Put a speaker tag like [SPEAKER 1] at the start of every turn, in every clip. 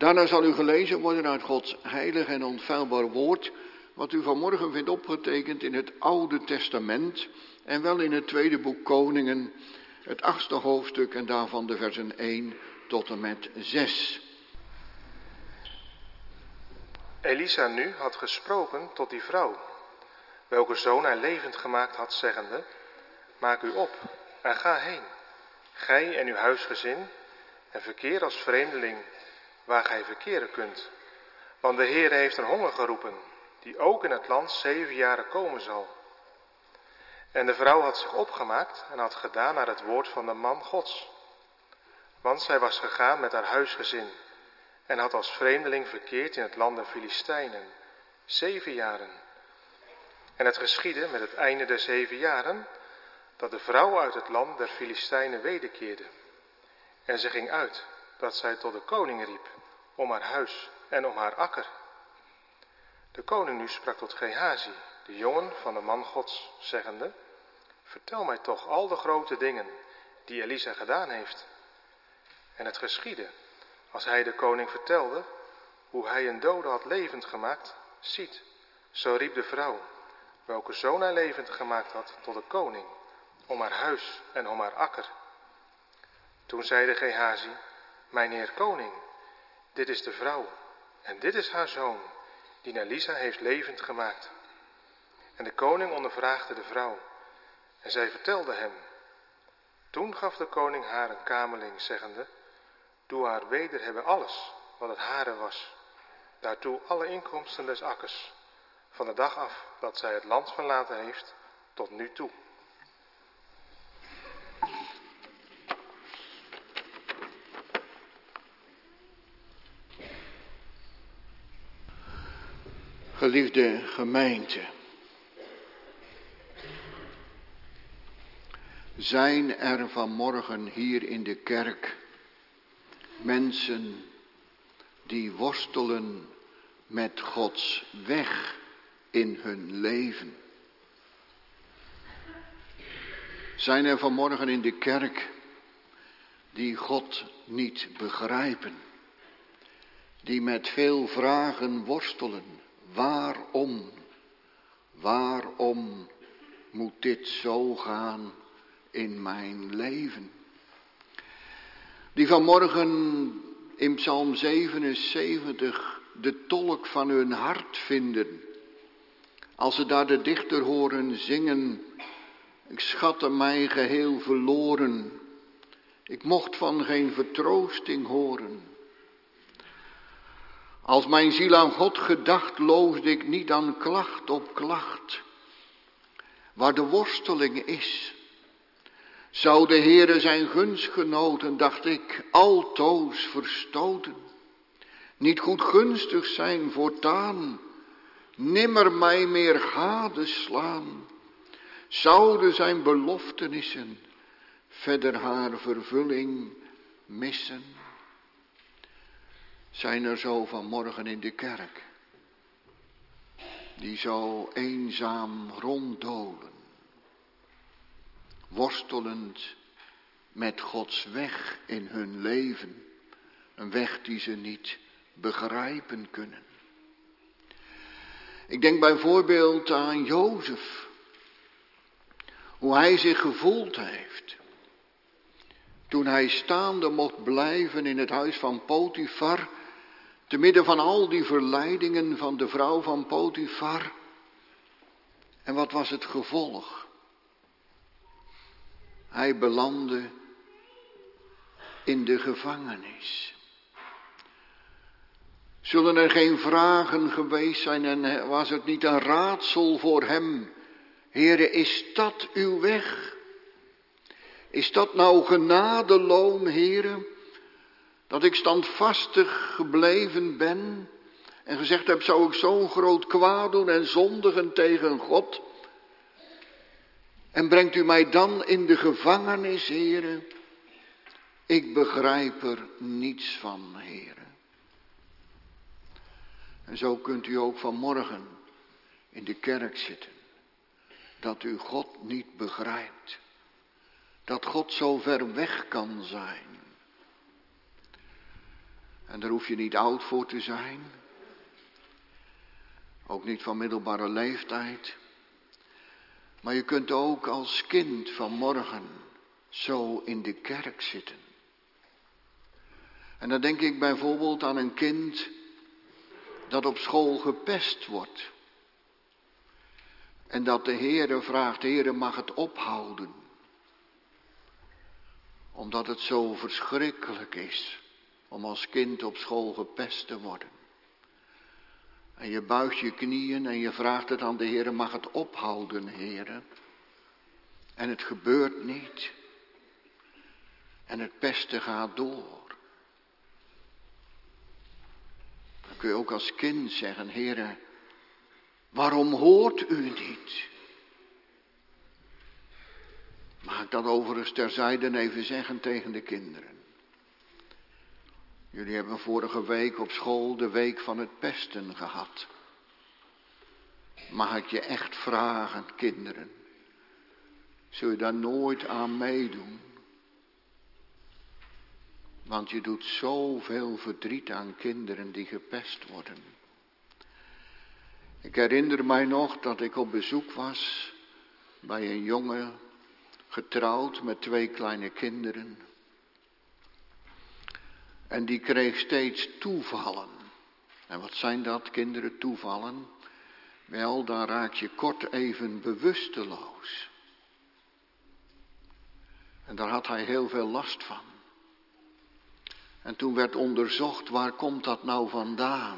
[SPEAKER 1] Daarna zal u gelezen worden uit Gods heilig en onfeilbaar woord, wat u vanmorgen vindt opgetekend in het Oude Testament en wel in het tweede boek Koningen, het 8e hoofdstuk en daarvan de versen 1 tot en met 6.
[SPEAKER 2] Elisa nu had gesproken tot die vrouw, welke zoon hij levend gemaakt had, zeggende: maak u op en ga heen, gij en uw huisgezin, en verkeer als vreemdeling waar gij verkeren kunt. Want de Heer heeft een honger geroepen, die ook in het land 7 jaren komen zal. En de vrouw had zich opgemaakt en had gedaan naar het woord van de man Gods. Want zij was gegaan met haar huisgezin en had als vreemdeling verkeerd in het land der Filistijnen 7 jaren. En het geschiedde met het einde der 7 jaren, dat de vrouw uit het land der Filistijnen wederkeerde. En ze ging uit, dat zij tot de koning riep, om haar huis en om haar akker. De koning nu sprak tot Gehazi, de jongen van de man Gods, zeggende: vertel mij toch al de grote dingen die Elisa gedaan heeft. En het geschiedde, als hij de koning vertelde, hoe hij een dode had levend gemaakt, ziet, zo riep de vrouw, welke zoon hij levend gemaakt had, tot de koning, om haar huis en om haar akker. Toen zeide Gehazi: mijn heer koning, dit is de vrouw, en dit is haar zoon, die Elisa heeft levend gemaakt. En de koning ondervraagde de vrouw, en zij vertelde hem. Toen gaf de koning haar een kamerling, zeggende: doe haar weder hebben alles wat het hare was, daartoe alle inkomsten des akkers, van de dag af dat zij het land verlaten heeft, tot nu toe.
[SPEAKER 1] Geliefde gemeente, zijn er vanmorgen hier in de kerk mensen die worstelen met Gods weg in hun leven? Zijn er vanmorgen in de kerk die God niet begrijpen, die met veel vragen worstelen? Waarom moet dit zo gaan in mijn leven? Die vanmorgen in Psalm 77 de tolk van hun hart vinden, als ze daar de dichter horen zingen: ik schatte mij geheel verloren, ik mocht van geen vertroosting horen. Als mijn ziel aan God gedacht, loosde ik niet aan klacht op klacht. Waar de worsteling is, zou de Heere zijn gunst genoten, dacht ik, altoos verstoten. Niet goed gunstig zijn voortaan, nimmer mij meer gadeslaan. Zouden zijn beloftenissen verder haar vervulling missen? Zijn er zo vanmorgen in de kerk, die zo eenzaam ronddolen, worstelend met Gods weg in hun leven, een weg die ze niet begrijpen kunnen. Ik denk bijvoorbeeld aan Jozef, hoe hij zich gevoeld heeft toen hij staande mocht blijven in het huis van Potifar, te midden van al die verleidingen van de vrouw van Potifar. En wat was het gevolg? Hij belandde in de gevangenis. Zullen er geen vragen geweest zijn en was het niet een raadsel voor hem? Heere, is dat uw weg? Is dat nou genadeloon, Heere, dat ik standvastig gebleven ben en gezegd heb, zou ik zo'n groot kwaad doen en zondigen tegen God? En brengt u mij dan in de gevangenis, Heere? Ik begrijp er niets van, Heere. En zo kunt u ook vanmorgen in de kerk zitten, dat u God niet begrijpt. Dat God zo ver weg kan zijn. En daar hoef je niet oud voor te zijn. Ook niet van middelbare leeftijd. Maar je kunt ook als kind vanmorgen zo in de kerk zitten. En dan denk ik bijvoorbeeld aan een kind dat op school gepest wordt. En dat de Heere vraagt, Heere, mag het ophouden? Omdat het zo verschrikkelijk is om als kind op school gepest te worden. En je buigt je knieën en je vraagt het aan de Heere, mag het ophouden, Heere? En het gebeurt niet. En het pesten gaat door. Dan kun je ook als kind zeggen, Heere, waarom hoort u niet? Mag ik dat overigens terzijde even zeggen tegen de kinderen? Jullie hebben vorige week op school de week van het pesten gehad. Mag ik je echt vragen, kinderen? Zul je daar nooit aan meedoen? Want je doet zoveel verdriet aan kinderen die gepest worden. Ik herinner mij nog dat ik op bezoek was bij een jongen, getrouwd met 2 kleine kinderen. En die kreeg steeds toevallen. En wat zijn dat, kinderen, toevallen? Wel, dan raak je kort even bewusteloos. En daar had hij heel veel last van. En toen werd onderzocht, waar komt dat nou vandaan?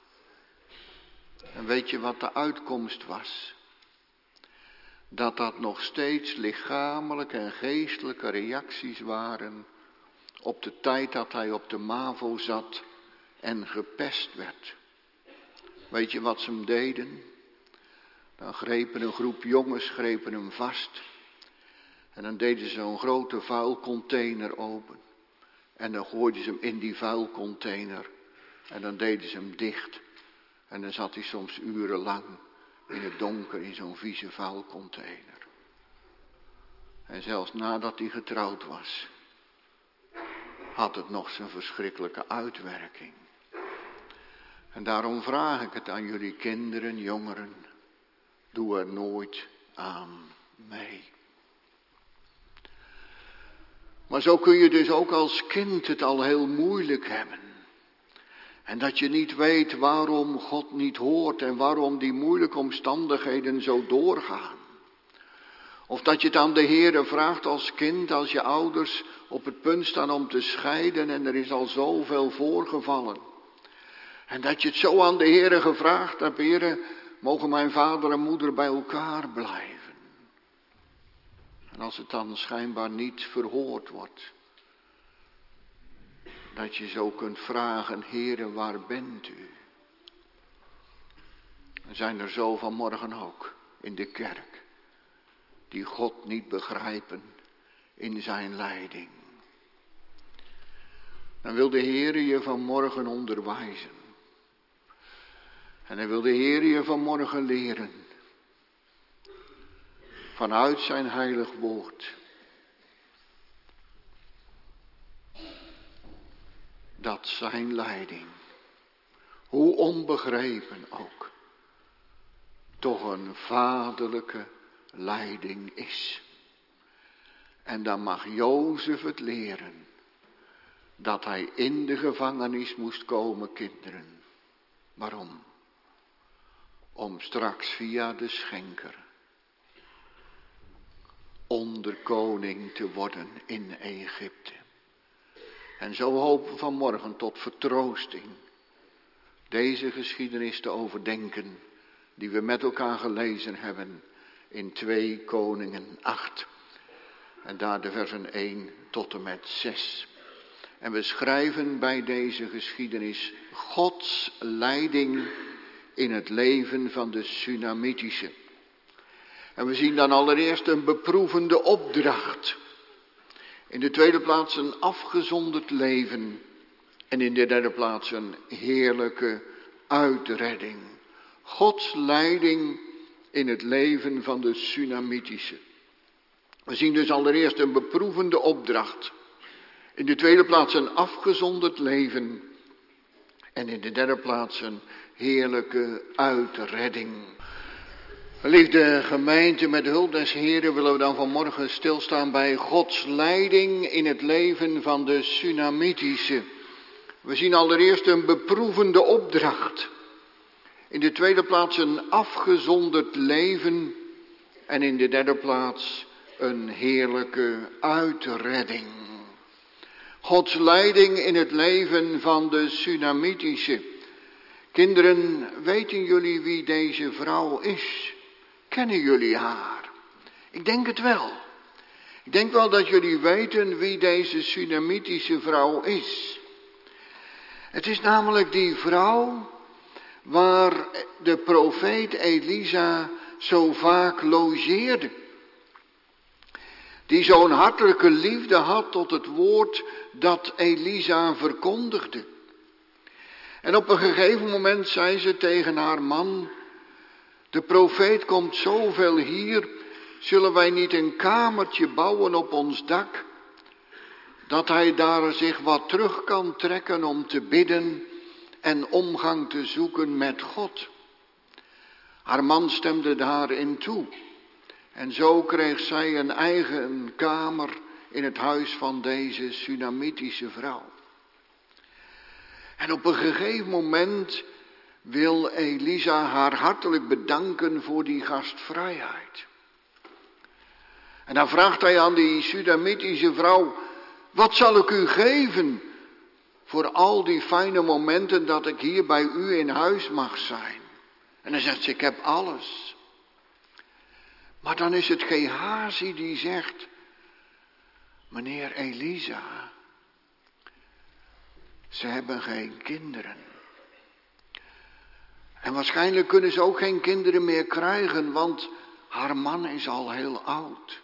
[SPEAKER 1] En weet je wat de uitkomst was? Dat nog steeds lichamelijke en geestelijke reacties waren op de tijd dat hij op de MAVO zat en gepest werd. Weet je wat ze hem deden? Dan grepen een groep jongens hem vast. En dan deden ze zo'n grote vuilcontainer open. En dan gooiden ze hem in die vuilcontainer. En dan deden ze hem dicht. En dan zat hij soms urenlang in het donker in zo'n vieze vuilcontainer. En zelfs nadat hij getrouwd was, had het nog zijn verschrikkelijke uitwerking. En daarom vraag ik het aan jullie kinderen, jongeren. Doe er nooit aan mee. Maar zo kun je dus ook als kind het al heel moeilijk hebben. En dat je niet weet waarom God niet hoort en waarom die moeilijke omstandigheden zo doorgaan. Of dat je het aan de Heere vraagt als kind, als je ouders op het punt staan om te scheiden en er is al zoveel voorgevallen. En dat je het zo aan de Heere gevraagd hebt, Heere, mogen mijn vader en moeder bij elkaar blijven. En als het dan schijnbaar niet verhoord wordt, dat je zo kunt vragen, Heere, waar bent u? Er zijn er zo vanmorgen ook in de kerk, die God niet begrijpen in zijn leiding. Dan wil de Heere je vanmorgen onderwijzen. En hij wil de Heere je vanmorgen leren. Vanuit zijn heilig woord. Dat zijn leiding, hoe onbegrepen ook, toch een vaderlijke leiding is. En dan mag Jozef het leren, dat hij in de gevangenis moest komen, kinderen. Waarom? Om straks via de schenker onderkoning te worden in Egypte. En zo hopen we vanmorgen tot vertroosting deze geschiedenis te overdenken die we met elkaar gelezen hebben in 2 Koningen 8. En daar de versen 1 tot en met 6. En we schrijven bij deze geschiedenis Gods leiding in het leven van de Sunamitische. En we zien dan allereerst een beproevende opdracht. In de tweede plaats een afgezonderd leven. En in de derde plaats een heerlijke uitredding. Gods leiding in het leven van de Sunamitische. We zien dus allereerst een beproevende opdracht. In de tweede plaats een afgezonderd leven. En in de derde plaats een heerlijke uitredding. Geliefde gemeente, met de hulp des Heren willen we dan vanmorgen stilstaan bij Gods leiding in het leven van de Sunamitische. We zien allereerst een beproevende opdracht. In de tweede plaats een afgezonderd leven. En in de derde plaats een heerlijke uitredding. Gods leiding in het leven van de Sunamitische. Kinderen, weten jullie wie deze vrouw is? Kennen jullie haar? Ik denk het wel. Ik denk wel dat jullie weten wie deze Sunamitische vrouw is. Het is namelijk die vrouw waar de profeet Elisa zo vaak logeerde. Die zo'n hartelijke liefde had tot het woord dat Elisa verkondigde. En op een gegeven moment zei ze tegen haar man: de profeet komt zoveel hier, zullen wij niet een kamertje bouwen op ons dak, dat hij daar zich wat terug kan trekken om te bidden en omgang te zoeken met God. Haar man stemde daarin toe. En zo kreeg zij een eigen kamer in het huis van deze Sunamitische vrouw. En op een gegeven moment wil Elisa haar hartelijk bedanken voor die gastvrijheid. En dan vraagt hij aan die Sunamitische vrouw: wat zal ik u geven voor al die fijne momenten dat ik hier bij u in huis mag zijn? En dan zegt ze: ik heb alles. Maar dan is het Gehazi die zegt: meneer Elisa, ze hebben geen kinderen. En waarschijnlijk kunnen ze ook geen kinderen meer krijgen, want haar man is al heel oud.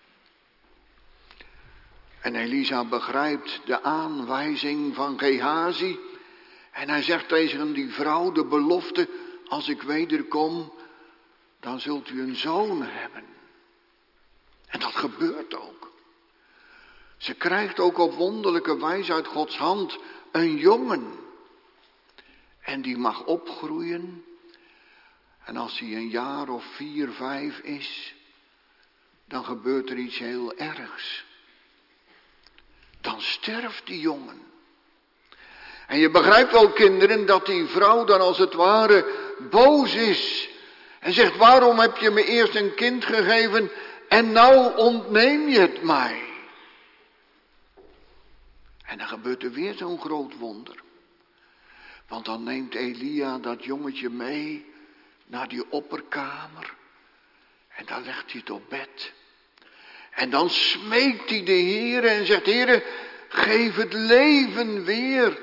[SPEAKER 1] En Elisa begrijpt de aanwijzing van Gehazi. En hij zegt tegen die vrouw de belofte: als ik wederkom, dan zult u een zoon hebben. En dat gebeurt ook. Ze krijgt ook op wonderlijke wijze uit Gods hand een jongen. En die mag opgroeien. En als hij een jaar of 4, 5 is, dan gebeurt er iets heel ergs. Dan sterft die jongen. En je begrijpt wel, kinderen, dat die vrouw dan als het ware boos is. En zegt: waarom heb je me eerst een kind gegeven en nou ontneem je het mij? En dan gebeurt er weer zo'n groot wonder. Want dan neemt Elia dat jongetje mee naar die opperkamer. En dan legt hij het op bed. En dan smeekt hij de Heere en zegt: Heere, geef het leven weer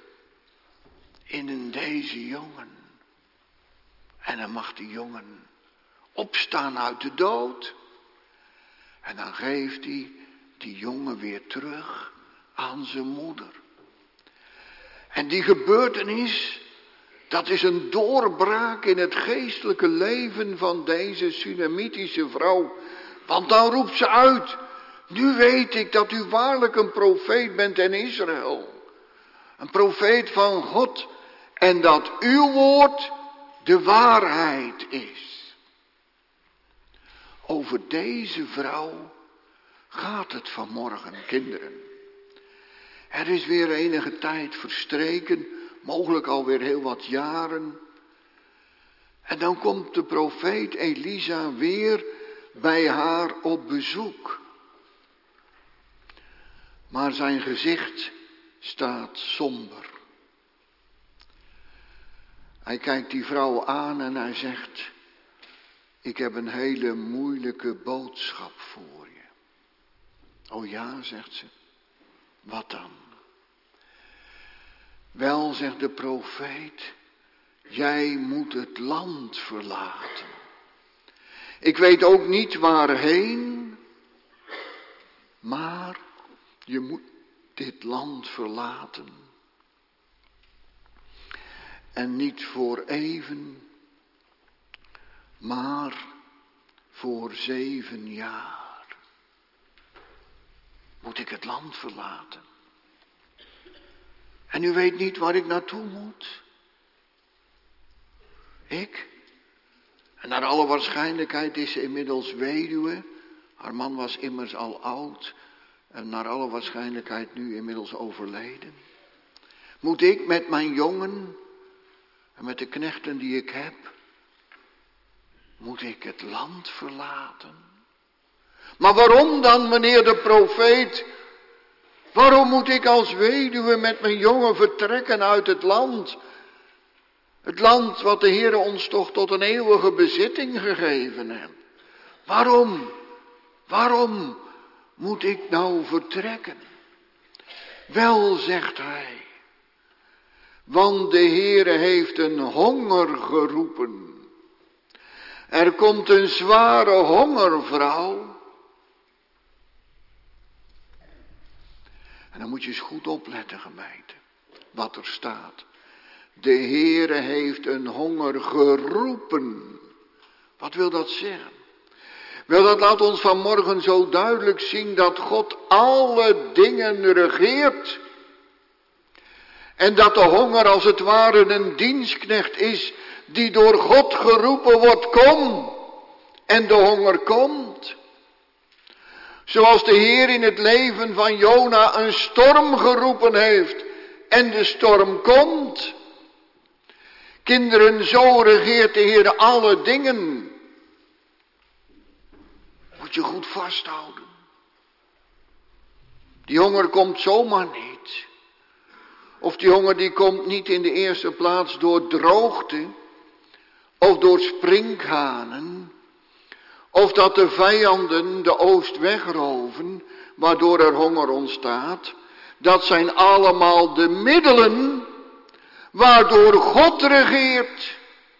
[SPEAKER 1] in deze jongen. En dan mag die jongen opstaan uit de dood. En dan geeft hij die jongen weer terug aan zijn moeder. En die gebeurtenis, dat is een doorbraak in het geestelijke leven van deze Sunamitische vrouw. Want dan roept ze uit: nu weet ik dat u waarlijk een profeet bent in Israël. Een profeet van God. En dat uw woord de waarheid is. Over deze vrouw gaat het vanmorgen, kinderen. Er is weer enige tijd verstreken, mogelijk alweer heel wat jaren. En dan komt de profeet Elisa weer bij haar op bezoek. Maar zijn gezicht staat somber. Hij kijkt die vrouw aan en hij zegt: ik heb een hele moeilijke boodschap voor je. Oh ja, zegt ze. Wat dan? Wel, zegt de profeet, jij moet het land verlaten. Ik weet ook niet waarheen, maar je moet dit land verlaten. En niet voor even, maar voor 7 jaar. Moet ik het land verlaten? En u weet niet waar ik naartoe moet. Ik? En naar alle waarschijnlijkheid is ze inmiddels weduwe. Haar man was immers al oud. En naar alle waarschijnlijkheid nu inmiddels overleden. Moet ik met mijn jongen en met de knechten die ik heb, moet ik het land verlaten? Maar waarom dan, meneer de profeet? Waarom moet ik als weduwe met mijn jongen vertrekken uit het land? Het land wat de Heer ons toch tot een eeuwige bezitting gegeven heeft. Waarom moet ik nou vertrekken? Wel, zegt hij, want de Heere heeft een honger geroepen. Er komt een zware honger, vrouw. En dan moet je eens goed opletten, gemeente, wat er staat. De Heere heeft een honger geroepen. Wat wil dat zeggen? Wel, dat laat ons vanmorgen zo duidelijk zien dat God alle dingen regeert. En dat de honger als het ware een dienstknecht is die door God geroepen wordt, kom. En de honger komt. Zoals de Heer in het leven van Jona een storm geroepen heeft en de storm komt. Kinderen, zo regeert de Heer alle dingen. Moet je goed vasthouden. Die honger komt zomaar niet. Of die honger die komt niet in de eerste plaats door droogte. Of door sprinkhanen. Of dat de vijanden de oost wegroven, waardoor er honger ontstaat. Dat zijn allemaal de middelen waardoor God regeert.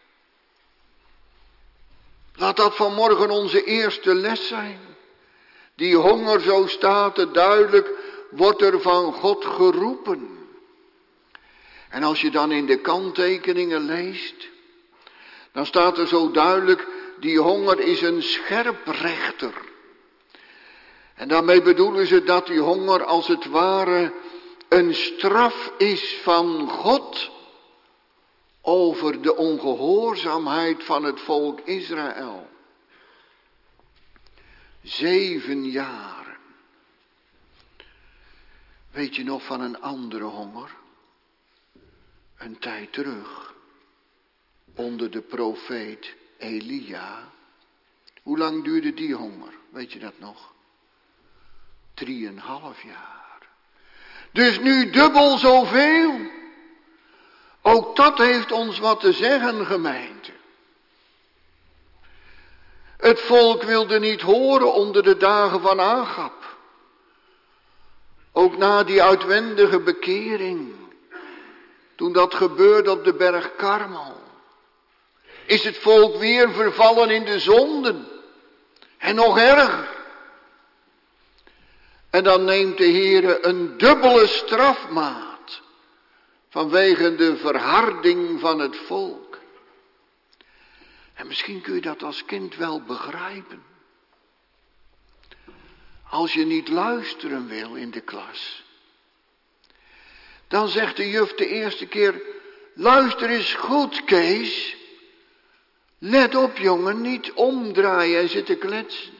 [SPEAKER 1] Laat dat vanmorgen onze eerste les zijn. Die honger, zo staat het duidelijk, wordt er van God geroepen. En als je dan in de kanttekeningen leest, dan staat er zo duidelijk, die honger is een scherprechter. En daarmee bedoelen ze dat die honger als het ware een straf is van God over de ongehoorzaamheid van het volk Israël. 7 jaren. Weet je nog van een andere honger? Een tijd terug. Onder de profeet Elia. Hoe lang duurde die honger? Weet je dat nog? 3,5 jaar. Dus nu dubbel zoveel. Ook dat heeft ons wat te zeggen, gemeente. Het volk wilde niet horen onder de dagen van Agab. Ook na die uitwendige bekering. Toen dat gebeurde op de berg Karmel. Is het volk weer vervallen in de zonden. En nog erger. En dan neemt de Heere een dubbele strafmaat. Vanwege de verharding van het volk. En misschien kun je dat als kind wel begrijpen. Als je niet luisteren wil in de klas. Dan zegt de juf de eerste keer, luister eens goed, Kees. Let op, jongen, niet omdraaien en zitten kletsen.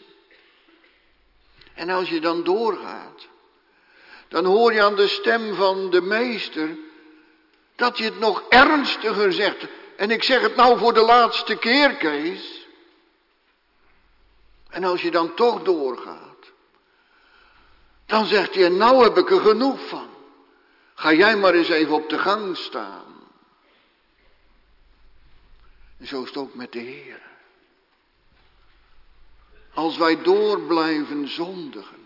[SPEAKER 1] En als je dan doorgaat, dan hoor je aan de stem van de meester dat je het nog ernstiger zegt. En ik zeg het nou voor de laatste keer, Kees. En als je dan toch doorgaat, dan zegt hij, nou heb ik er genoeg van. Ga jij maar eens even op de gang staan. En zo is het ook met de Heer. Als wij door blijven zondigen,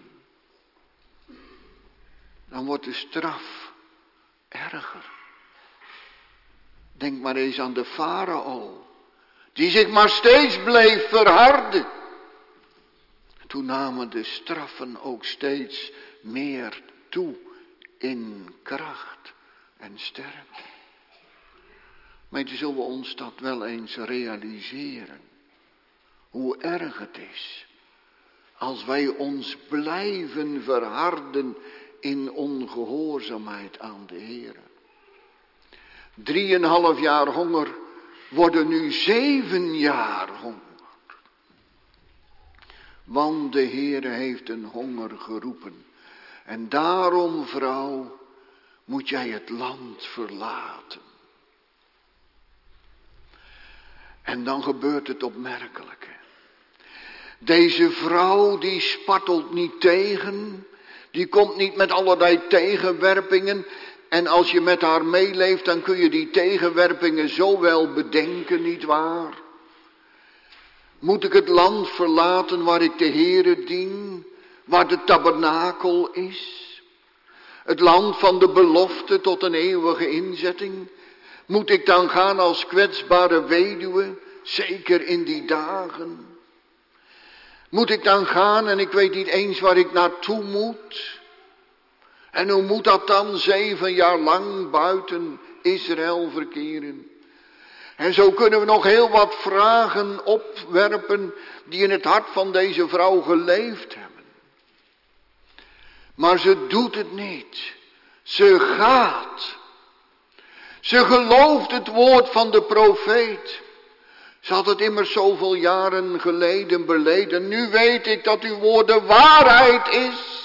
[SPEAKER 1] dan wordt de straf erger. Denk maar eens aan de farao, die zich maar steeds bleef verharden. Toen namen de straffen ook steeds meer toe in kracht en sterkte. Meentje, zullen we ons dat wel eens realiseren? Hoe erg het is als wij ons blijven verharden in ongehoorzaamheid aan de Heer. 3,5 jaar honger worden nu 7 jaar honger. Want de Heere heeft een honger geroepen. En daarom, vrouw, moet jij het land verlaten. En dan gebeurt het opmerkelijke. Deze vrouw die spartelt niet tegen. Die komt niet met allerlei tegenwerpingen. En als je met haar meeleeft, dan kun je die tegenwerpingen zo wel bedenken, nietwaar? Moet ik het land verlaten waar ik de Heere dien? Waar de tabernakel is? Het land van de belofte tot een eeuwige inzetting? Moet ik dan gaan als kwetsbare weduwe, zeker in die dagen? Moet ik dan gaan en ik weet niet eens waar ik naartoe moet? En hoe moet dat dan 7 jaar lang buiten Israël verkeren? En zo kunnen we nog heel wat vragen opwerpen die in het hart van deze vrouw geleefd hebben. Maar ze doet het niet. Ze gaat. Ze gelooft het woord van de profeet. Ze had het immers zoveel jaren geleden beleden. Nu weet ik dat uw woord de waarheid is.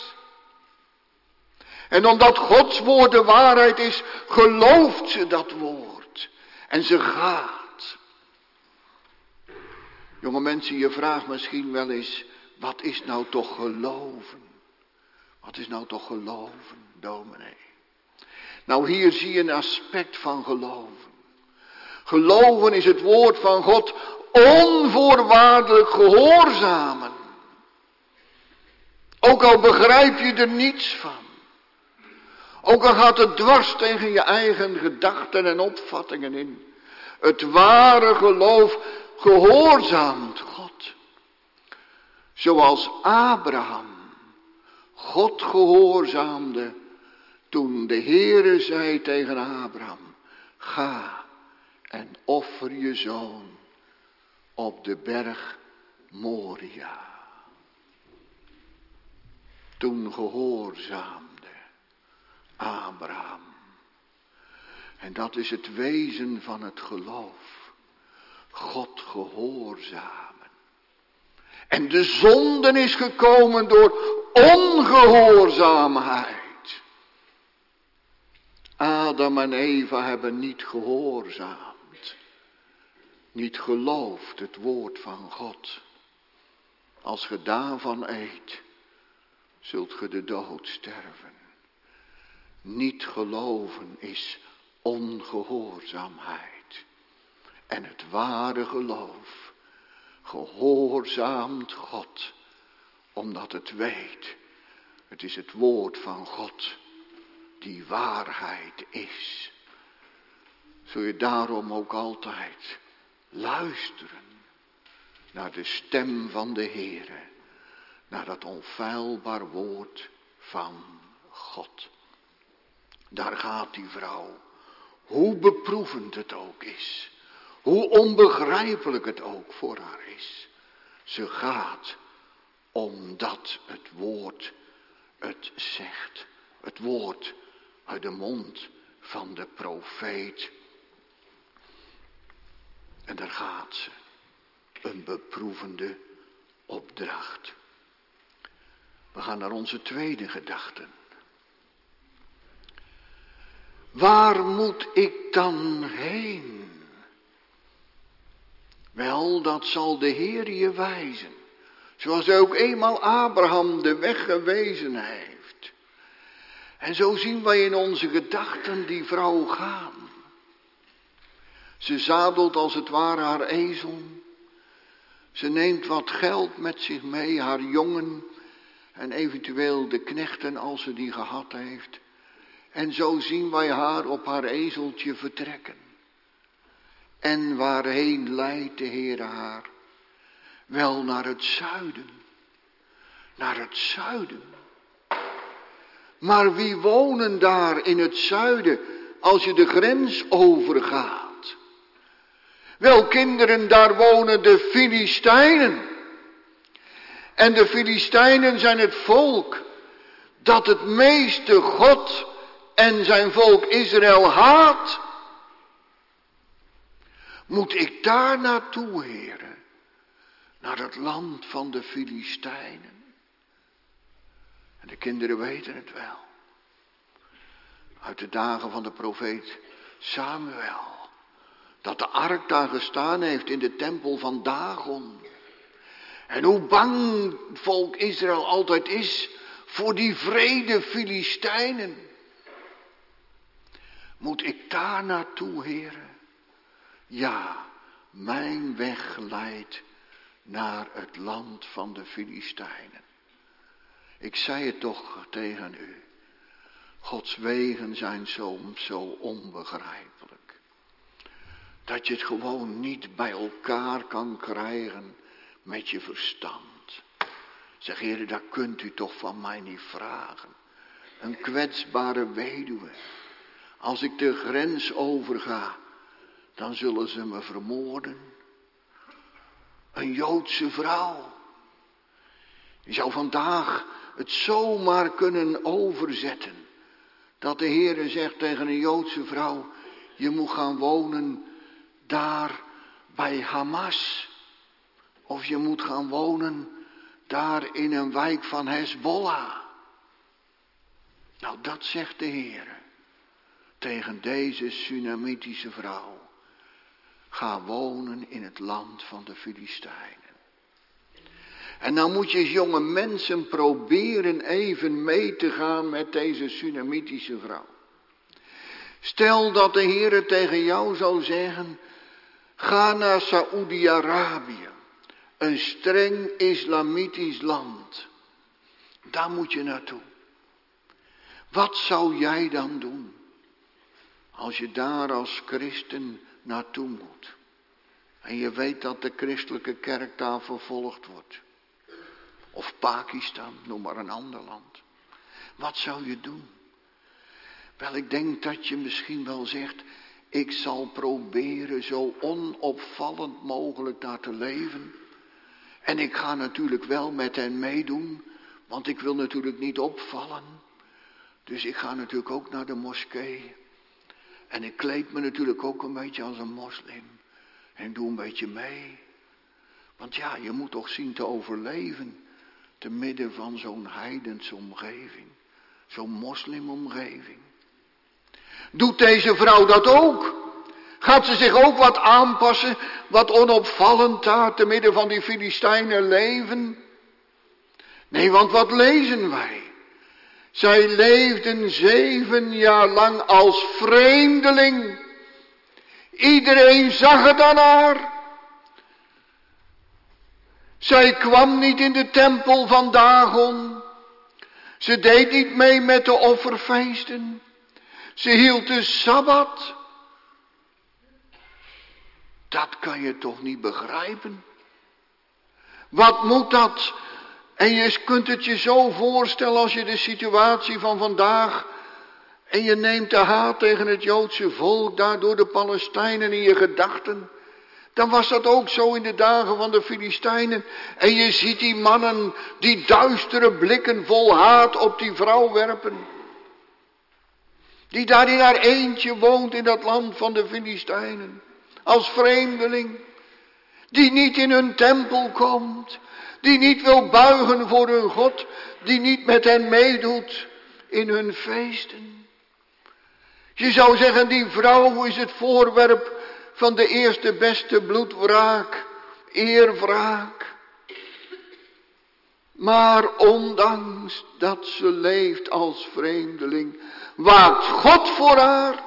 [SPEAKER 1] En omdat Gods woord de waarheid is, gelooft ze dat woord. En ze gaat. Jonge mensen, je vraagt misschien wel eens, wat is nou toch geloven? Wat is nou toch geloven, dominee? Nou, hier zie je een aspect van geloven. Geloven is het woord van God onvoorwaardelijk gehoorzamen. Ook al begrijp je er niets van. Ook al gaat het dwars tegen je eigen gedachten en opvattingen in. Het ware geloof gehoorzaamt God. Zoals Abraham God gehoorzaamde toen de Heere zei tegen Abraham: ga en offer je zoon op de berg Moria. Toen gehoorzaamde Abraham. En dat is het wezen van het geloof. God gehoorzamen. En de zonde is gekomen door ongehoorzaamheid. Adam en Eva hebben niet gehoorzaamd. Niet geloofd het woord van God. Als ge daarvan eet, zult ge de dood sterven. Niet geloven is ongehoorzaamheid. En het ware geloof gehoorzaamt God, omdat het weet, het is het woord van God die waarheid is. Zul je daarom ook altijd luisteren naar de stem van de Heere, naar dat onfeilbaar woord van God. Daar gaat die vrouw, hoe beproevend het ook is, hoe onbegrijpelijk het ook voor haar is. Ze gaat omdat het woord het zegt. Het woord uit de mond van de profeet. En daar gaat ze. Een beproevende opdracht. We gaan naar onze tweede gedachte. Waar moet ik dan heen? Wel, dat zal de Heer je wijzen. Zoals hij ook eenmaal Abraham de weg gewezen heeft. En zo zien wij in onze gedachten die vrouw gaan. Ze zadelt als het ware haar ezel. Ze neemt wat geld met zich mee, haar jongen en eventueel de knechten als ze die gehad heeft. En zo zien wij haar op haar ezeltje vertrekken. En waarheen leidt de Heere haar? Wel naar het zuiden. Naar het zuiden. Maar wie wonen daar in het zuiden als je de grens overgaat? Wel kinderen, daar wonen de Filistijnen. En de Filistijnen zijn het volk dat het meeste God en zijn volk Israël haat. Moet ik daar naartoe, heren? Naar het land van de Filistijnen? En de kinderen weten het wel. Uit de dagen van de profeet Samuel. Dat de ark daar gestaan heeft in de tempel van Dagon. En hoe bang het volk Israël altijd is voor die wrede Filistijnen. Moet ik daar naartoe, heren? Ja, mijn weg leidt naar het land van de Filistijnen. Ik zei het toch tegen u. Gods wegen zijn soms zo onbegrijpelijk. Dat je het gewoon niet bij elkaar kan krijgen met je verstand. Zeg, heren, dat kunt u toch van mij niet vragen. Een kwetsbare weduwe. Als ik de grens overga, dan zullen ze me vermoorden. Een Joodse vrouw. Die zou vandaag het zomaar kunnen overzetten. Dat de Heere zegt tegen een Joodse vrouw, je moet gaan wonen daar bij Hamas. Of je moet gaan wonen daar in een wijk van Hezbollah. Nou, dat zegt de Heere tegen deze Sunamitische vrouw. Ga wonen in het land van de Filistijnen. En nou moet je jonge mensen proberen even mee te gaan met deze Sunamitische vrouw. Stel dat de Heere tegen jou zou zeggen, ga naar Saoedi-Arabië. Een streng islamitisch land. Daar moet je naartoe. Wat zou jij dan doen? Als je daar als christen naartoe moet. En je weet dat de christelijke kerk daar vervolgd wordt. Of Pakistan, noem maar een ander land. Wat zou je doen? Wel, ik denk dat je misschien wel zegt, ik zal proberen zo onopvallend mogelijk daar te leven. En ik ga natuurlijk wel met hen meedoen, want ik wil natuurlijk niet opvallen. Dus ik ga natuurlijk ook naar de moskee. En ik kleed me natuurlijk ook een beetje als een moslim. En doe een beetje mee. Want ja, je moet toch zien te overleven. Te midden van zo'n heidense omgeving. Zo'n moslimomgeving. Doet deze vrouw dat ook? Gaat ze zich ook wat aanpassen? Wat onopvallend daar te midden van die Filistijnen leven? Nee, want wat lezen wij? Zij leefden 7 jaar lang als vreemdeling. Iedereen zag het aan haar. Zij kwam niet in de tempel van Dagon. Ze deed niet mee met de offerfeesten. Ze hield de Sabbat. Dat kan je toch niet begrijpen? Wat moet dat? En je kunt het je zo voorstellen als je de situatie van vandaag. En je neemt de haat tegen het Joodse volk daar door de Palestijnen in je gedachten. Dan was dat ook zo in de dagen van de Filistijnen. En je ziet die mannen die duistere blikken vol haat op die vrouw werpen. Die daar in haar eentje woont in dat land van de Filistijnen. Als vreemdeling. Die niet in hun tempel komt. Die niet wil buigen voor hun God. Die niet met hen meedoet in hun feesten. Je zou zeggen, die vrouw is het voorwerp van de eerste beste bloedwraak, eerwraak. Maar ondanks dat ze leeft als vreemdeling, waakt God voor haar.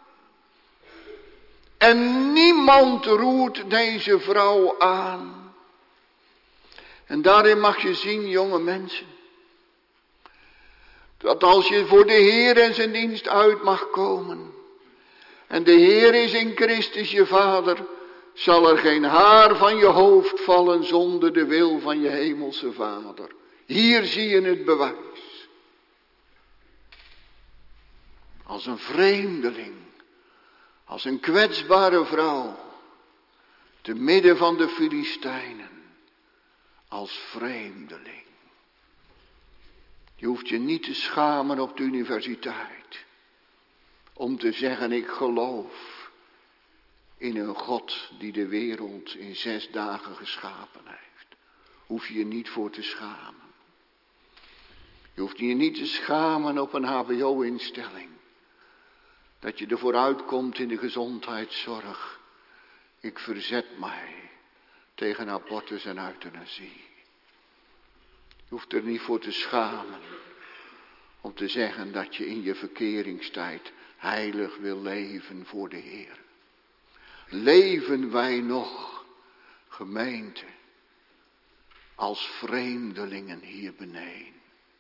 [SPEAKER 1] En niemand roert deze vrouw aan. En daarin mag je zien, jonge mensen, dat als je voor de Heer en zijn dienst uit mag komen, en de Heer is in Christus je Vader, zal er geen haar van je hoofd vallen zonder de wil van je hemelse Vader. Hier zie je het bewijs. Als een vreemdeling, als een kwetsbare vrouw, te midden van de Filistijnen, als vreemdeling. Je hoeft je niet te schamen op de universiteit. Om te zeggen, ik geloof in een God die de wereld in 6 dagen geschapen heeft. Hoef je je niet voor te schamen. Je hoeft je niet te schamen op een hbo-instelling. Dat je ervoor uitkomt in de gezondheidszorg. Ik verzet mij tegen abortus en euthanasie. Je hoeft er niet voor te schamen om te zeggen dat je in je verkeringstijd heilig wil leven voor de Heer. Leven wij nog, gemeente, als vreemdelingen hier beneden?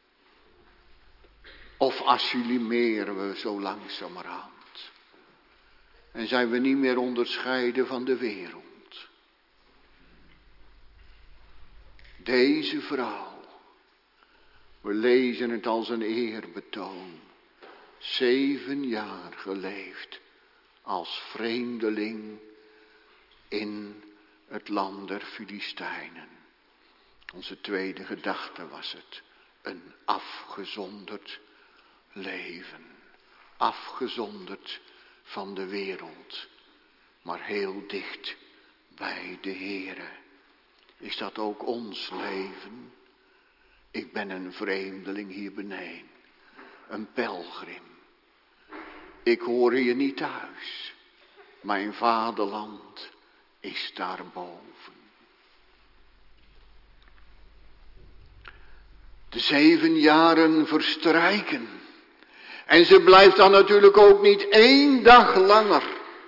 [SPEAKER 1] Of assimileren we zo langzamerhand? En zijn we niet meer onderscheiden van de wereld? Deze vrouw, we lezen het als een eerbetoon, 7 jaar geleefd als vreemdeling in het land der Filistijnen. Onze tweede gedachte was het, een afgezonderd leven. Afgezonderd van de wereld, maar heel dicht bij de Heere. Is dat ook ons leven? Ik ben een vreemdeling hier beneden, een pelgrim. Ik hoor hier niet thuis. Mijn vaderland is daarboven. De 7 jaren verstrijken. En ze blijft dan natuurlijk ook niet 1 dag langer.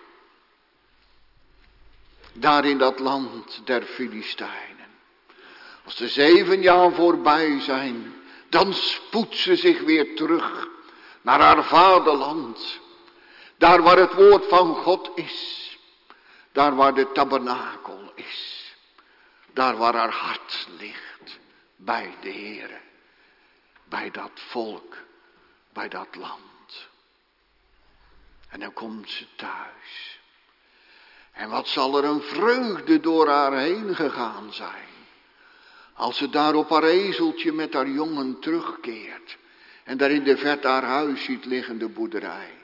[SPEAKER 1] Daar in dat land der Filistijnen. Als de 7 jaar voorbij zijn, dan spoedt ze zich weer terug naar haar vaderland. Daar waar het woord van God is. Daar waar de tabernakel is. Daar waar haar hart ligt. Bij de Heere. Bij dat volk. Bij dat land. En dan komt ze thuis. En wat zal er een vreugde door haar heen gegaan zijn. Als ze daar op haar ezeltje met haar jongen terugkeert. En daar in de verte haar huis ziet liggen, de boerderij.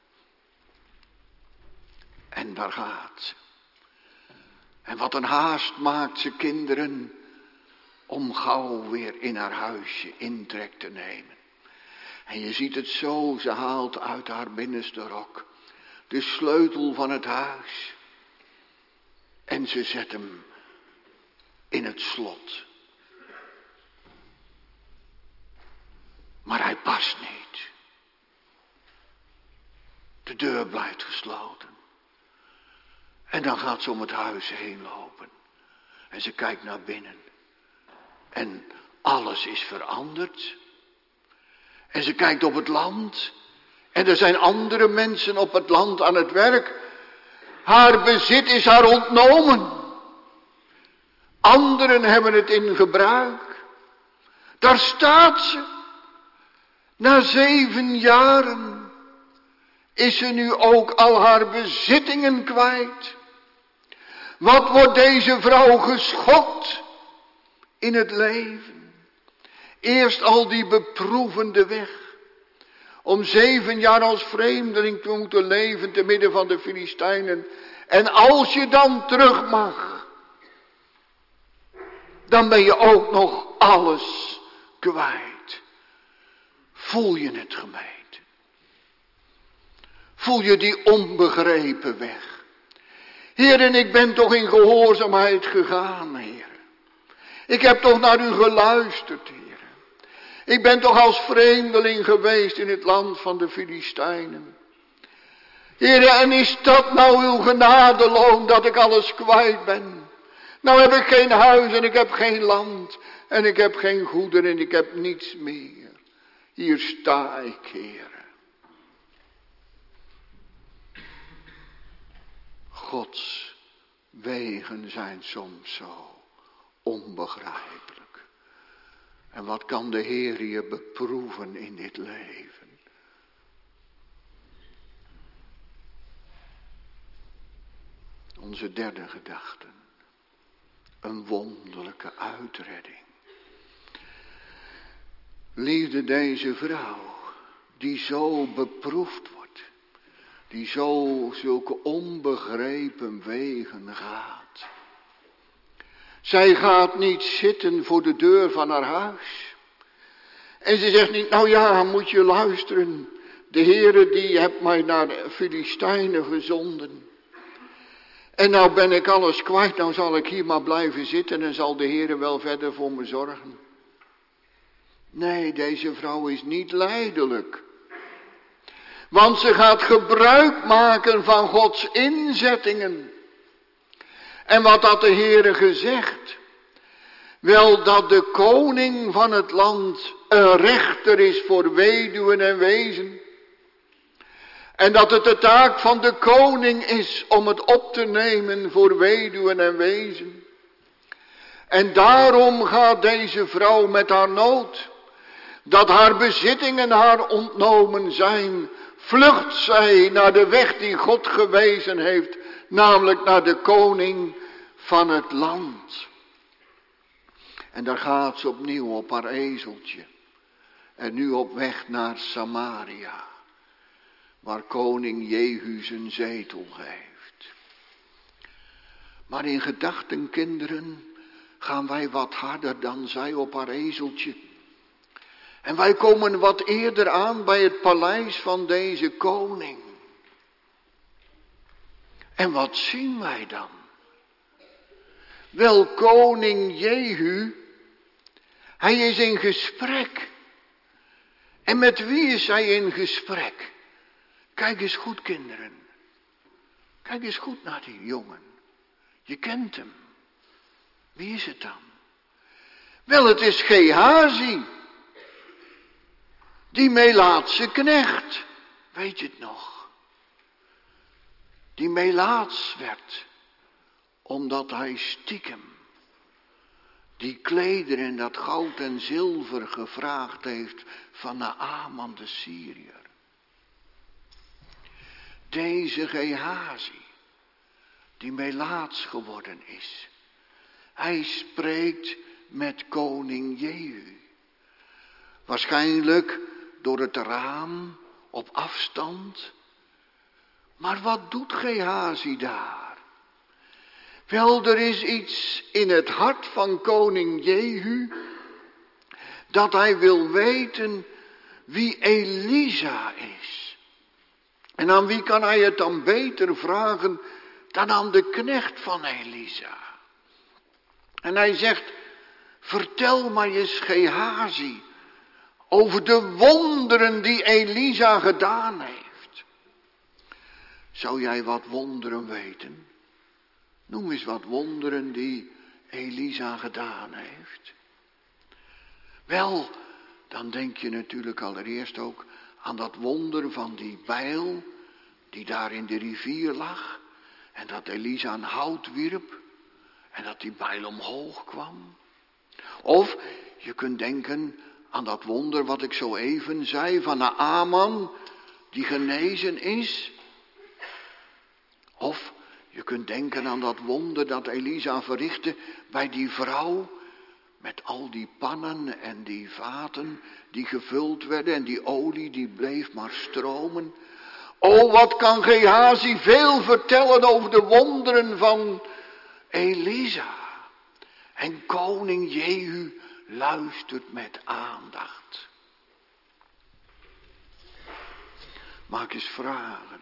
[SPEAKER 1] En daar gaat ze. En wat een haast maakt ze, kinderen, om gauw weer in haar huisje intrek te nemen. En je ziet het zo, ze haalt uit haar binnenste rok de sleutel van het huis. En ze zet hem in het slot. Maar hij past niet. De deur blijft gesloten. En dan gaat ze om het huis heen lopen. En ze kijkt naar binnen. En alles is veranderd. En ze kijkt op het land. En er zijn andere mensen op het land aan het werk. Haar bezit is haar ontnomen. Anderen hebben het in gebruik. Daar staat ze. Na 7 jaren is ze nu ook al haar bezittingen kwijt. Wat wordt deze vrouw geschokt in het leven? Eerst al die beproevende weg. Om 7 jaar als vreemdeling te moeten leven te midden van de Filistijnen. En als je dan terug mag, dan ben je ook nog alles kwijt. Voel je het, gemeente? Voel je die onbegrepen weg? Heeren, ik ben toch in gehoorzaamheid gegaan, Heer. Ik heb toch naar u geluisterd, Heer. Ik ben toch als vreemdeling geweest in het land van de Filistijnen. Heer, en is dat nou uw genadeloon dat ik alles kwijt ben? Nou heb ik geen huis en ik heb geen land. En ik heb geen goederen en ik heb niets meer. Hier sta ik, Heer. Gods wegen zijn soms zo onbegrijpelijk. En wat kan de Heer je beproeven in dit leven? Onze derde gedachte. Een wonderlijke uitredding. Liefde, deze vrouw die zo beproefd wordt. die zulke onbegrepen wegen gaat. Zij gaat niet zitten voor de deur van haar huis. En ze zegt niet, nou ja, moet je luisteren. De Heere die hebt mij naar de Filistijnen gezonden. En nou ben ik alles kwijt, nou zal ik hier maar blijven zitten en zal de Heere wel verder voor me zorgen. Nee, deze vrouw is niet lijdelijk. Want ze gaat gebruik maken van Gods inzettingen. En wat had de Heere gezegd? Wel dat de koning van het land een rechter is voor weduwen en wezen. En dat het de taak van de koning is om het op te nemen voor weduwen en wezen. En daarom gaat deze vrouw met haar nood, dat haar bezittingen haar ontnomen zijn, vlucht zij naar de weg die God gewezen heeft, namelijk naar de koning van het land. En daar gaat ze opnieuw op haar ezeltje. En nu op weg naar Samaria, waar koning Jehu zijn zetel heeft. Maar in gedachten, kinderen, gaan wij wat harder dan zij op haar ezeltje. En wij komen wat eerder aan bij het paleis van deze koning. En wat zien wij dan? Wel, koning Jehu, hij is in gesprek. En met wie is hij in gesprek? Kijk eens goed, kinderen. Kijk eens goed naar die jongen. Je kent hem. Wie is het dan? Wel, het is Gehazi. Die Melaatse knecht. Weet je het nog? Die Melaats werd. Omdat hij stiekem die klederen en dat goud en zilver gevraagd heeft van Naaman de Syriër. Deze Gehazi, die Melaats geworden is. Hij spreekt met koning Jehu. Waarschijnlijk door het raam op afstand. Maar wat doet Gehazi daar? Wel, er is iets in het hart van koning Jehu, dat hij wil weten wie Elisa is. En aan wie kan hij het dan beter vragen dan aan de knecht van Elisa? En hij zegt, vertel mij eens Gehazi over de wonderen die Elisa gedaan heeft. Zou jij wat wonderen weten? Noem eens wat wonderen die Elisa gedaan heeft. Wel, dan denk je natuurlijk allereerst ook aan dat wonder van die bijl die daar in de rivier lag. En dat Elisa een hout wierp en dat die bijl omhoog kwam. Of je kunt denken aan dat wonder wat ik zo even zei van Naaman die genezen is. Of je kunt denken aan dat wonder dat Elisa verrichtte bij die vrouw met al die pannen en die vaten die gevuld werden en die olie die bleef maar stromen. O, wat kan Gehazi veel vertellen over de wonderen van Elisa. En koning Jehu luistert met aandacht. Maak eens vragen.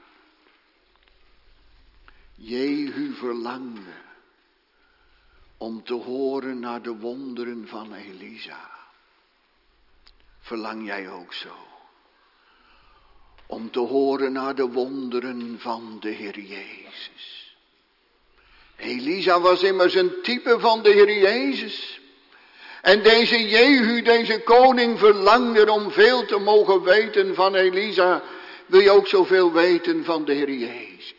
[SPEAKER 1] Jehu verlangde om te horen naar de wonderen van Elisa. Verlang jij ook zo? Om te horen naar de wonderen van de Heer Jezus. Elisa was immers een type van de Heer Jezus. En deze Jehu, deze koning, verlangde om veel te mogen weten van Elisa. Wil je ook zoveel weten van de Heer Jezus?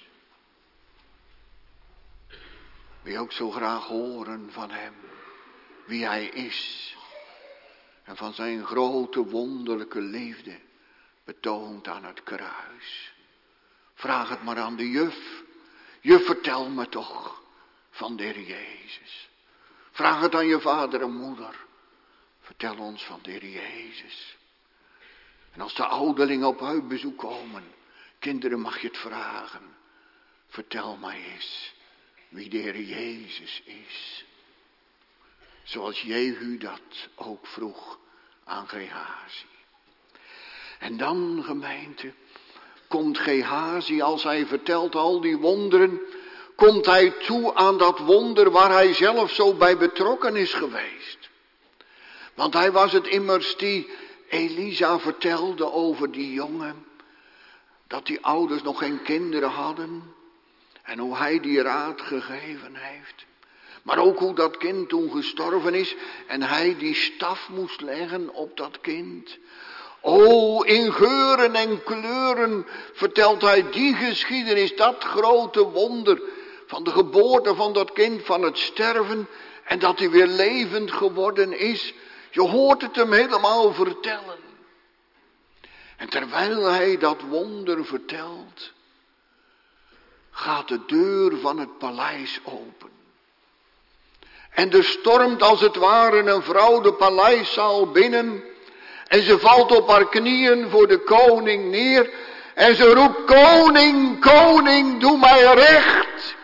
[SPEAKER 1] Wil je ook zo graag horen van hem, wie hij is. En van zijn grote wonderlijke liefde, betoond aan het kruis. Vraag het maar aan de juf. Juf, vertel me toch van de Heer Jezus. Vraag het aan je vader en moeder. Vertel ons van de Heer Jezus. En als de ouderlingen op huisbezoek komen, Kinderen, mag je het vragen. Vertel mij eens wie de Heer Jezus is. Zoals Jehu dat ook vroeg aan Gehazi. En dan, gemeente, komt Gehazi, als hij vertelt al die wonderen, komt hij toe aan dat wonder waar hij zelf zo bij betrokken is geweest. Want hij was het immers die Elisa vertelde over die jongen, dat die ouders nog geen kinderen hadden en hoe hij die raad gegeven heeft. Maar ook hoe dat kind toen gestorven is en hij die staf moest leggen op dat kind. In geuren en kleuren vertelt hij die geschiedenis, dat grote wonder van de geboorte van dat kind, van het sterven en dat hij weer levend geworden is. Je hoort het hem helemaal vertellen. En terwijl hij dat wonder vertelt, gaat de deur van het paleis open. En er stormt als het ware een vrouw de paleiszaal binnen. En ze valt op haar knieën voor de koning neer. En ze roept: koning, koning, doe mij recht.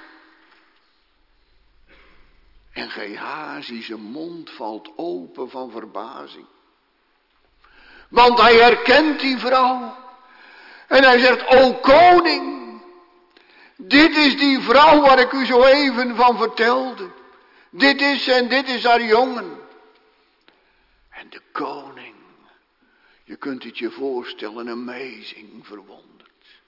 [SPEAKER 1] En Gehazi, zijn mond valt open van verbazing. Want hij herkent die vrouw. En hij zegt: o koning, dit is die vrouw waar ik u zo even van vertelde. Dit is haar jongen. En de koning, je kunt het je voorstellen, amazing, verwonderd.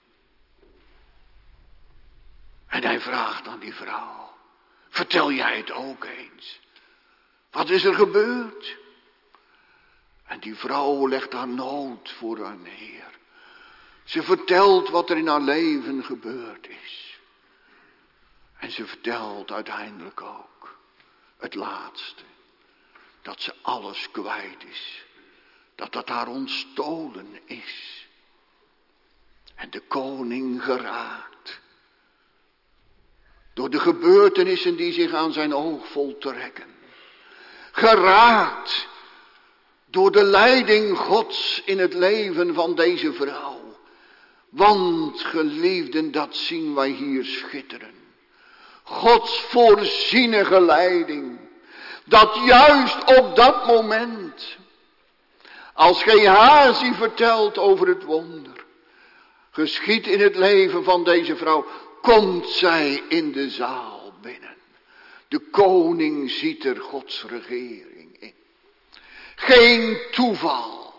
[SPEAKER 1] En hij vraagt aan die vrouw: vertel jij het ook eens? Wat is er gebeurd? En die vrouw legt haar nood voor haar neer. Ze vertelt wat er in haar leven gebeurd is. En ze vertelt uiteindelijk ook het laatste. Dat ze alles kwijt is. Dat haar ontstolen is. En de koning geraakt. Door de gebeurtenissen die zich aan zijn oog voltrekken. Geraakt. Door de leiding Gods in het leven van deze vrouw. Want geliefden, dat zien wij hier schitteren. Gods voorzienige leiding. Dat juist op dat moment, als Gehazi vertelt over het wonder, geschiet in het leven van deze vrouw, komt zij in de zaal binnen. De koning ziet er Gods regering in. Geen toeval,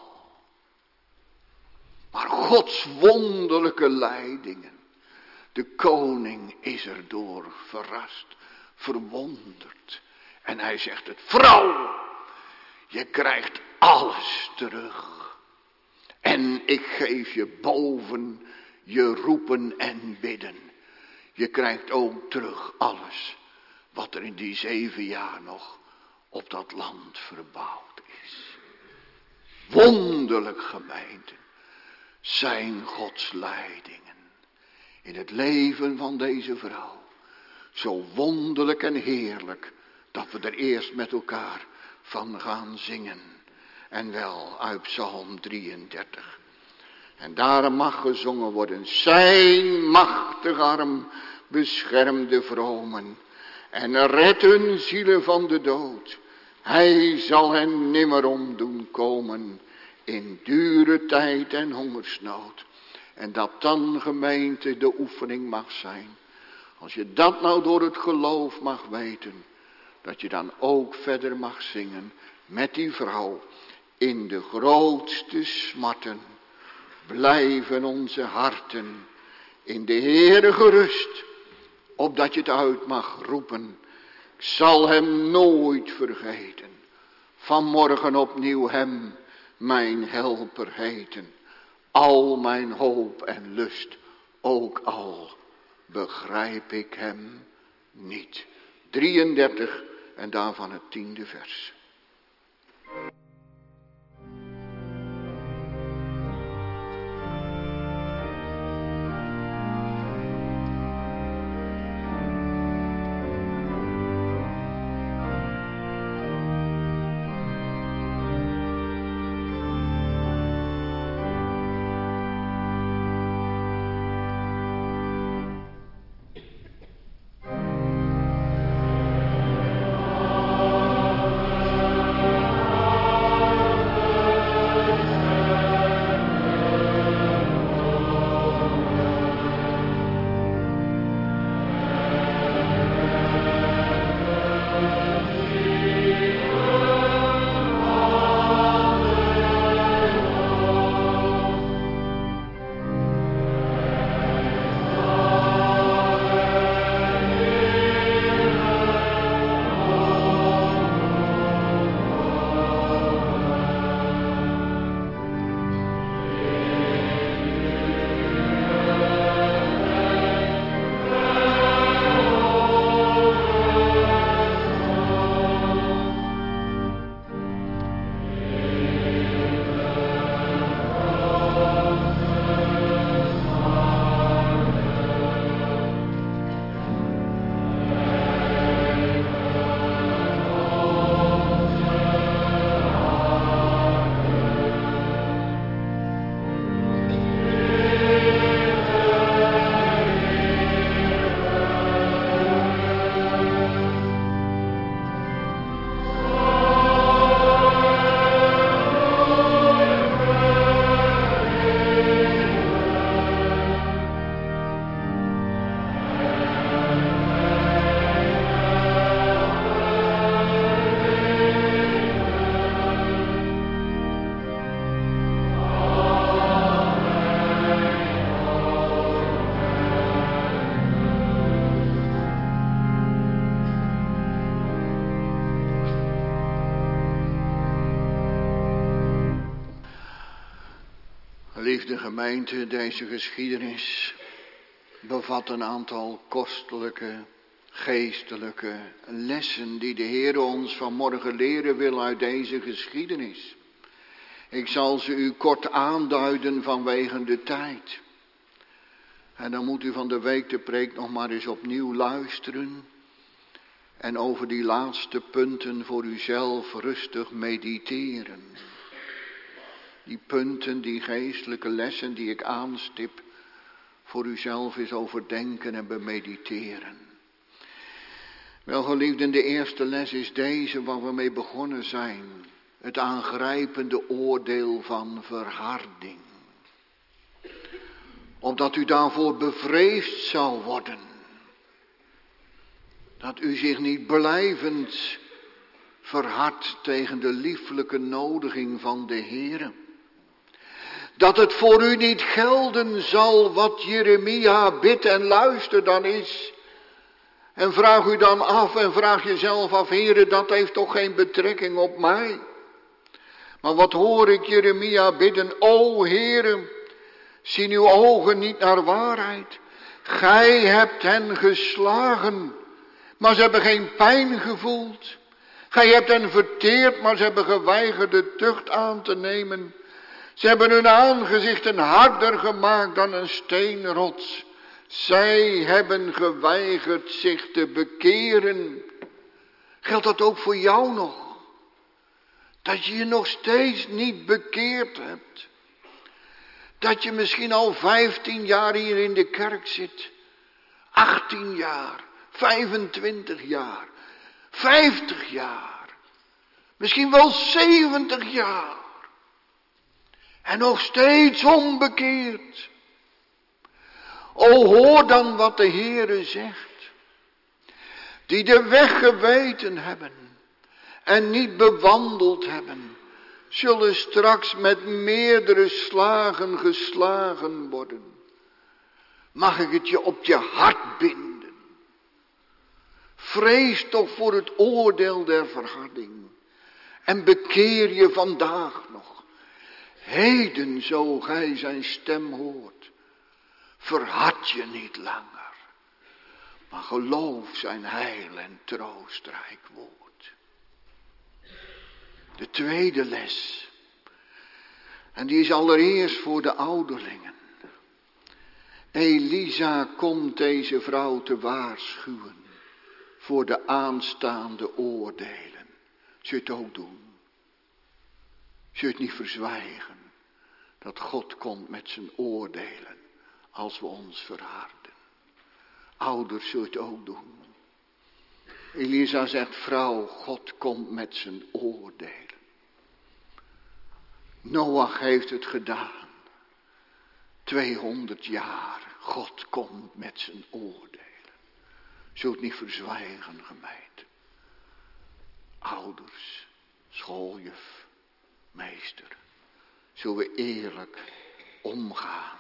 [SPEAKER 1] maar Gods wonderlijke leidingen. De koning is erdoor verrast, verwonderd. En hij zegt het: vrouw, je krijgt alles terug. En ik geef je boven je roepen en bidden. Je krijgt ook terug alles wat er in die 7 jaar nog op dat land verbouwd is. Wonderlijk, gemeente, zijn Gods leidingen in het leven van deze vrouw. Zo wonderlijk en heerlijk dat we er eerst met elkaar van gaan zingen. En wel uit Psalm 33. En daarom mag gezongen worden: zijn machtige arm beschermt de vromen en redt hun zielen van de dood. Hij zal hen nimmer om doen komen in dure tijd en hongersnood. En dat dan, gemeente, de oefening mag zijn. Als je dat nou door het geloof mag weten, dat je dan ook verder mag zingen met die vrouw. In de grootste smarten blijven onze harten in de Heere gerust, opdat je het uit mag roepen: ik zal hem nooit vergeten, vanmorgen opnieuw hem mijn helper heten. Al mijn hoop en lust, ook al begrijp ik hem niet. 33 en daarvan het 10e vers. Geliefde gemeente, deze geschiedenis bevat een aantal kostelijke, geestelijke lessen die de Heer ons vanmorgen leren wil uit deze geschiedenis. Ik zal ze u kort aanduiden vanwege de tijd. En dan moet u van de week de preek nog maar eens opnieuw luisteren. En over die laatste punten voor uzelf rustig mediteren. Die punten, die geestelijke lessen die ik aanstip, voor uzelf eens overdenken en bemediteren. Wel geliefden, de eerste les is deze waar we mee begonnen zijn. Het aangrijpende oordeel van verharding. Opdat u daarvoor bevreesd zou worden. Dat u zich niet blijvend verhardt tegen de lieflijke nodiging van de Heere. Dat het voor u niet gelden zal wat Jeremia bidt en luister dan is. En vraag u dan af en vraag jezelf af, Heere, dat heeft toch geen betrekking op mij. Maar wat hoor ik Jeremia bidden, o Heere, zien uw ogen niet naar waarheid. Gij hebt hen geslagen, maar ze hebben geen pijn gevoeld. Gij hebt hen verteerd, maar ze hebben geweigerd de tucht aan te nemen. Ze hebben hun aangezichten harder gemaakt dan een steenrots. Zij hebben geweigerd zich te bekeren. Geldt dat ook voor jou nog? Dat je je nog steeds niet bekeerd hebt. Dat je misschien al 15 jaar hier in de kerk zit. 18 jaar, 25 jaar, 50 jaar. Misschien wel 70 jaar. En nog steeds onbekeerd. O, hoor dan wat de Heere zegt. Die de weg geweten hebben en niet bewandeld hebben, zullen straks met meerdere slagen geslagen worden. Mag ik het je op je hart binden? Vrees toch voor het oordeel der verharding. En bekeer je vandaag nog. Heden zo gij zijn stem hoort. Verhard je niet langer. Maar geloof zijn heil en troostrijk woord. De tweede les. En die is allereerst voor de ouderlingen. Elisa komt deze vrouw te waarschuwen. Voor de aanstaande oordelen. Zul je het ook doen? Zul je het niet verzwijgen? Dat God komt met zijn oordelen. Als we ons verharden. Ouders, zul je het ook doen? Elisa zegt, vrouw, God komt met zijn oordelen. Noach heeft het gedaan. 200 jaar. God komt met zijn oordelen. Zul je het niet verzwijgen, gemeente? Ouders, schooljuf, meester. Zullen we eerlijk omgaan.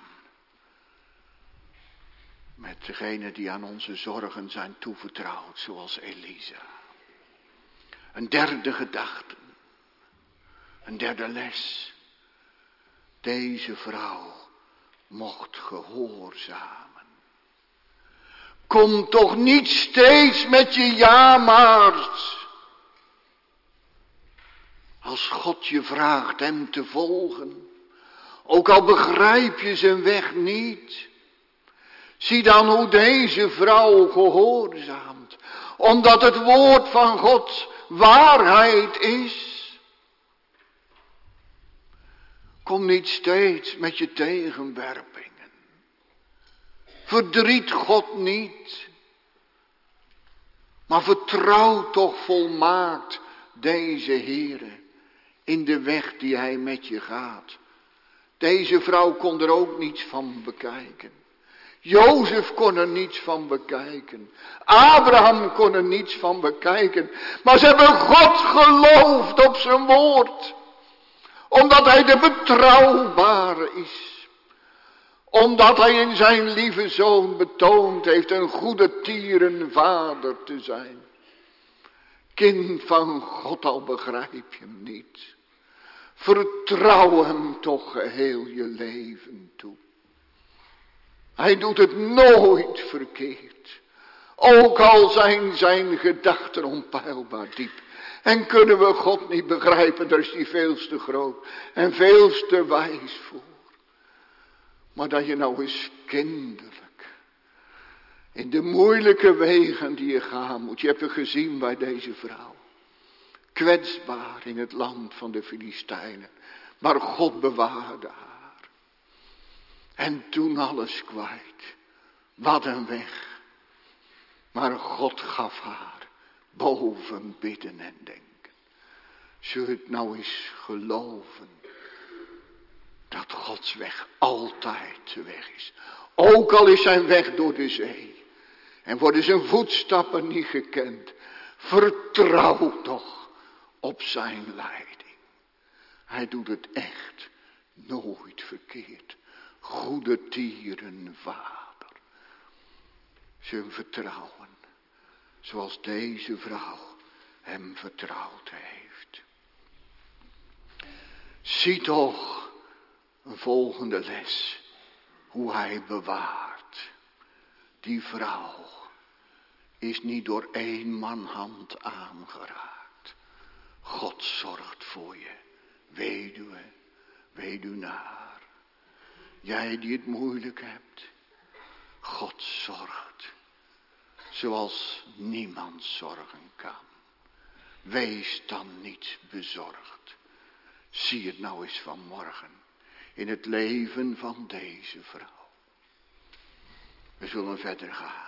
[SPEAKER 1] Met degenen die aan onze zorgen zijn toevertrouwd, zoals Elisa. Een derde gedachte. Een derde les. Deze vrouw mocht gehoorzamen. Kom toch niet steeds met je ja maar's. Als God je vraagt hem te volgen. Ook al begrijp je zijn weg niet. Zie dan hoe deze vrouw gehoorzaamt. Omdat het woord van God waarheid is. Kom niet steeds met je tegenwerpingen. Verdriet God niet. Maar vertrouw toch volmaakt deze Heere. In de weg die hij met je gaat. Deze vrouw kon er ook niets van bekijken. Jozef kon er niets van bekijken. Abraham kon er niets van bekijken. Maar ze hebben God geloofd op zijn woord. Omdat hij de betrouwbare is. Omdat hij in zijn lieve zoon betoond heeft een goede tierenvader te zijn. Kind van God, al begrijp je hem niet. Vertrouw hem toch geheel je leven toe. Hij doet het nooit verkeerd. Ook al zijn zijn gedachten onpeilbaar diep. En kunnen we God niet begrijpen, daar is hij veel te groot en veel te wijs voor. Maar dat je nou eens kinderlijk, in de moeilijke wegen die je gaan moet. Je hebt het gezien bij deze vrouw. Kwetsbaar in het land van de Filistijnen. Maar God bewaarde haar. En toen alles kwijt. Wat een weg. Maar God gaf haar boven bidden en denken. Zul je het nou eens geloven. Dat Gods weg altijd de weg is. Ook al is zijn weg door de zee. En worden zijn voetstappen niet gekend. Vertrouw toch op zijn leiding. Hij doet het echt nooit verkeerd. Goede tierenvader. Ze hem vertrouwen. Zoals deze vrouw hem vertrouwd heeft. Zie toch een volgende les. Hoe hij bewaart. Die vrouw is niet door één man hand aangeraakt. God zorgt voor je. Weduwe, weduwnaar. Jij die het moeilijk hebt. God zorgt. Zoals niemand zorgen kan. Wees dan niet bezorgd. Zie het nou eens vanmorgen. In het leven van deze vrouw. We zullen verder gaan.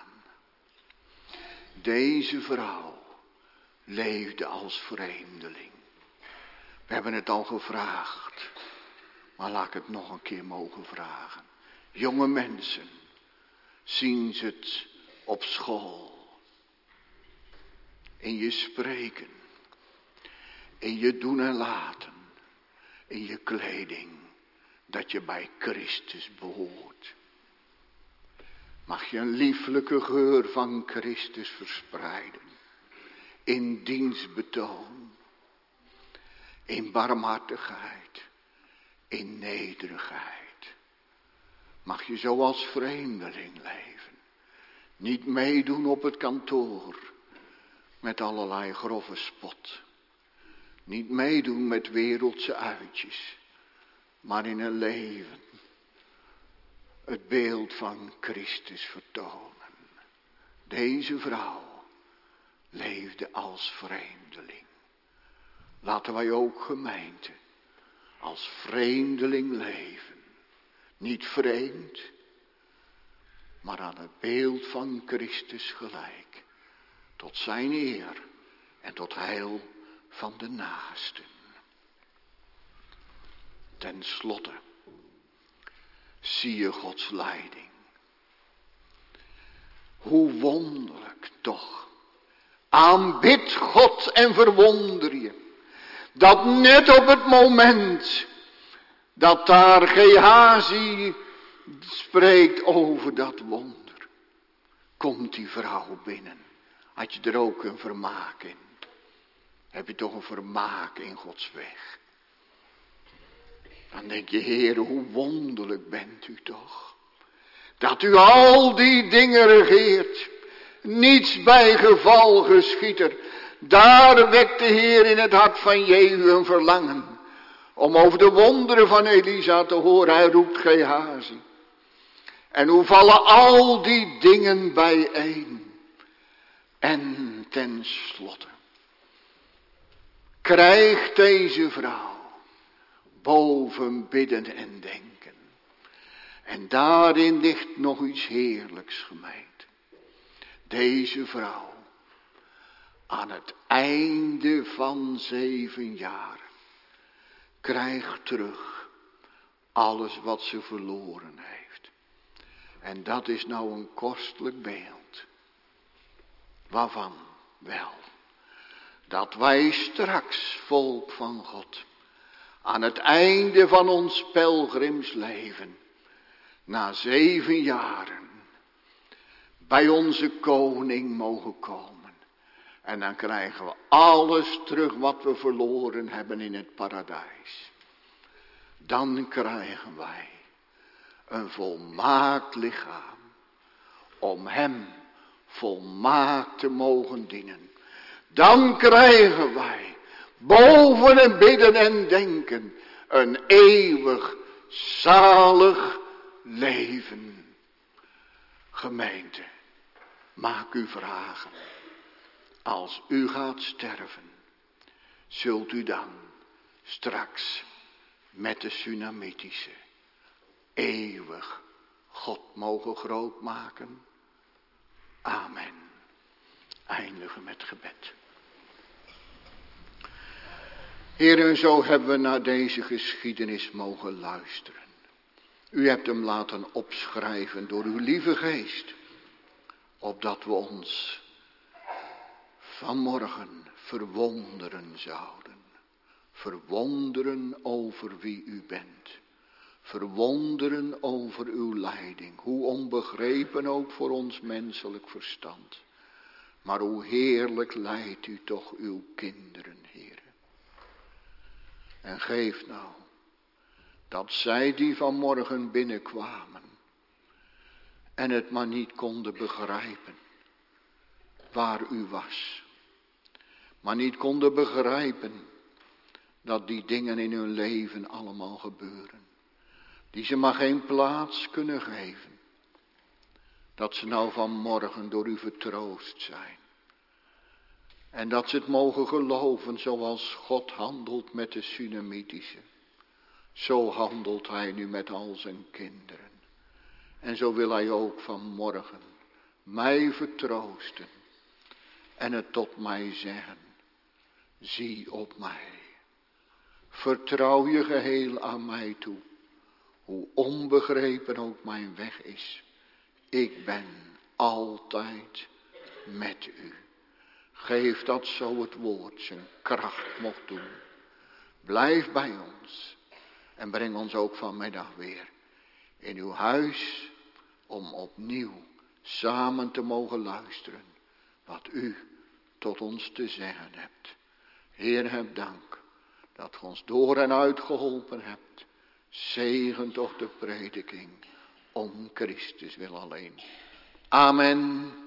[SPEAKER 1] Deze vrouw leefde als vreemdeling. We hebben het al gevraagd. Maar laat ik het nog een keer mogen vragen. Jonge mensen. Zien ze het op school. In je spreken. In je doen en laten. In je kleding. Dat je bij Christus behoort. Mag je een lieflijke geur van Christus verspreiden. In dienstbetoon. In barmhartigheid. In nederigheid. Mag je zo als vreemdeling leven. Niet meedoen op het kantoor. Met allerlei grove spot. Niet meedoen met wereldse uitjes. Maar in een leven. Het beeld van Christus vertonen. Deze vrouw leefde als vreemdeling. Laten wij ook gemeente als vreemdeling leven. Niet vreemd, maar aan het beeld van Christus gelijk. Tot zijn eer en tot heil van de naasten. Ten slotte zie je Gods leiding. Hoe wonderlijk toch. Aanbid God en verwonder je. Dat net op het moment dat daar Gehazi spreekt over dat wonder. Komt die vrouw binnen. Had je er ook een vermaak in? Heb je toch een vermaak in Gods weg? Dan denk je, Heer, hoe wonderlijk bent u toch. Dat u al die dingen regeert. Niets bij geval geschiet er. Daar wekt de Heer in het hart van Jehu een verlangen. Om over de wonderen van Elisa te horen. Hij roept Gehazi. En hoe vallen al die dingen bijeen. En ten slotte. Krijgt deze vrouw. Boven bidden en denken. En daarin ligt nog iets heerlijks gemeend. Deze vrouw. Aan het einde van 7 jaar. Krijgt terug. Alles wat ze verloren heeft. En dat is nou een kostelijk beeld. Waarvan? Wel. Dat wij straks, volk van God. Aan het einde van ons pelgrimsleven. Na 7 jaren. Bij onze koning mogen komen. En dan krijgen we alles terug wat we verloren hebben in het paradijs. dan krijgen wij een volmaakt lichaam om hem volmaakt te mogen dienen. Dan krijgen wij boven het bidden en denken een eeuwig zalig leven. Gemeente, maak u vragen. Als u gaat sterven, zult u dan straks met de Sunamitische eeuwig God mogen groot maken? Amen. Eindigen met gebed. Heer, en zo hebben we naar deze geschiedenis mogen luisteren. U hebt hem laten opschrijven door uw lieve geest, opdat we ons vanmorgen verwonderen zouden. Verwonderen over wie u bent. Verwonderen over uw leiding. Hoe onbegrepen ook voor ons menselijk verstand. Maar hoe heerlijk leidt u toch uw kinderen, Heer. En geef nou dat zij die vanmorgen binnenkwamen en het maar niet konden begrijpen waar u was. Maar niet konden begrijpen dat die dingen in hun leven allemaal gebeuren. Die ze maar geen plaats kunnen geven. Dat ze nou vanmorgen door u vertroost zijn. En dat ze het mogen geloven zoals God handelt met de Sunamitische. Zo handelt hij nu met al zijn kinderen. En zo wil hij ook vanmorgen mij vertroosten. En het tot mij zeggen. Zie op mij. Vertrouw je geheel aan mij toe. Hoe onbegrepen ook mijn weg is. Ik ben altijd met u. Geef dat zo het woord zijn kracht mocht doen. Blijf bij ons. En breng ons ook vanmiddag weer in uw huis. Om opnieuw samen te mogen luisteren. Wat u tot ons te zeggen hebt. Heer, heb dank. Dat u ons door en uit geholpen hebt. Zegen toch de prediking. Om Christus wil alleen. Amen.